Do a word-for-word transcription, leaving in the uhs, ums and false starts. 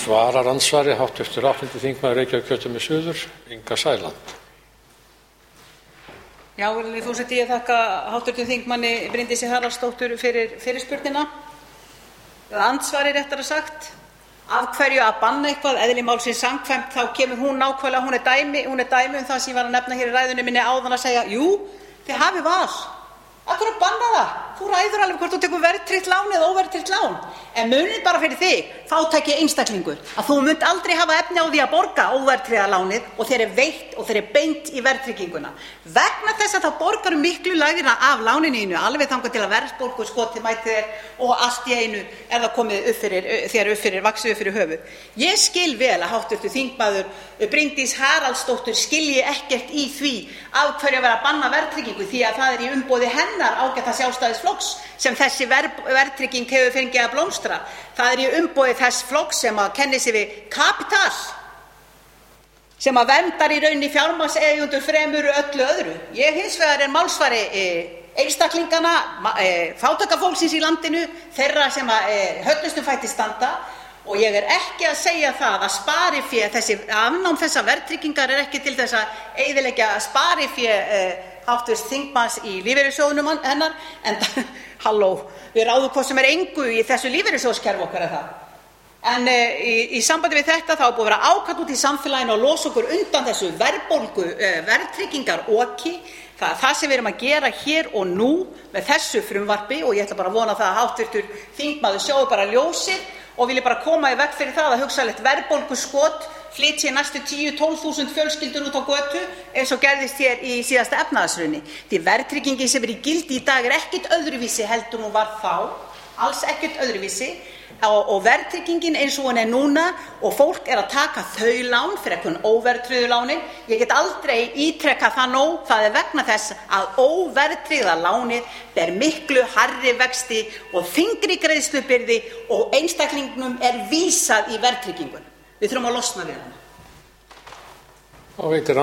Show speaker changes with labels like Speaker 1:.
Speaker 1: Svarar andsvari háttvirtur áttunda þingmaður Reykjavíkurkjördæmis suður, Inga Sæland.
Speaker 2: Já, virðulegi forseti, ég þakka háttvirtum þingmanni Bryndísi Haraldsdóttur fyrir fyrirspurnina. Andsvari réttara sagt. Af hverju að banna eitthvað eðli málsins samkvæmt, þá kemur hún nákvæmlega, hún er dæmi, hún er dæmi um það sem ég var að nefna hér í ræðunni minni áðan að segja, jú, þið hafið val. Af hverju að banna það? Þú ræður alveg hvort þú tekur verðtryggt lán eða óverðtryggt lán. En munið bara fyrir þig, fátæki einstaklingur, að þú munt aldrei hafa efni á því að borga óverðtryggða lánið og þeir eru veitt og þeir eru beint í verðtrygginguna. Vegna þess að þá borgaru miklu lægra af láninu alveg þangað til að verðbólguskotið mæti þér og allt í einu er það komið upp fyrir, þér upp fyrir, vaxið upp fyrir höfuð. Ég skil vel að háttvirtur þingmaður Bryndís Haraldsdóttir skilji ekkert í því af hverju að vera að banna verðtryggingu, því að það er í umboði hennar ágæta Sjálfstæðisflokks sem þessi verðtrygging hefur fengið að blómstra. Það er í umboði þess flokks sem að kenni sig við kapital, sem að verndar í rauninni fjármagnseigendur fremur öllu öðru. Ég hins vegar er málsvari einstaklingana, fátæka fólksins í landinu, þeirra sem að höllustum fæti standa, og ég er ekki að segja það að sparifé, þessi afnám þessa verðtryggingar er ekki til þess að eyðileggja sparifé háttvirts þingmanns í lífeyrissjóðnum hennar, en halló, við ráðum hvað sem er engu í þessu lífeyrissjóðskerfi okkar er það. En e, í, í sambandi við þetta þá er búið að vera ákall út í samfélaginu og losa okkur undan þessu verðbólgu, e, verðtryggingar oki. Það er það sem við erum að gera hér og nú með þessu frumvarpi, og ég ætla bara að vona það að háttvirtur þingmaður sjáu bara ljósið og vilji bara koma í veg fyrir það að hugsanlegt verðbólguskot flytji næstu tíu til tólf þúsund fjölskyldur út á götu eins og gerðist hér í síðasta efnahagshruni. Því verðtryggingin sem er í gildi í dag er ekkert öðruvísi heldur hún var þá, alls ekkert öðruvísi, og, og verðtryggingin eins og hún er núna, og fólk er að taka þau lán fyrir einhvern óverðtryggðu lánin. Ég get aldrei ítrekað það nóg, það er vegna þess að óverðtryggða lánið ber miklu hærri vexti og þyngri greiðslubyrði og einstaklingnum er vísað í verðtryggingun. Við þurfum að losna við hana.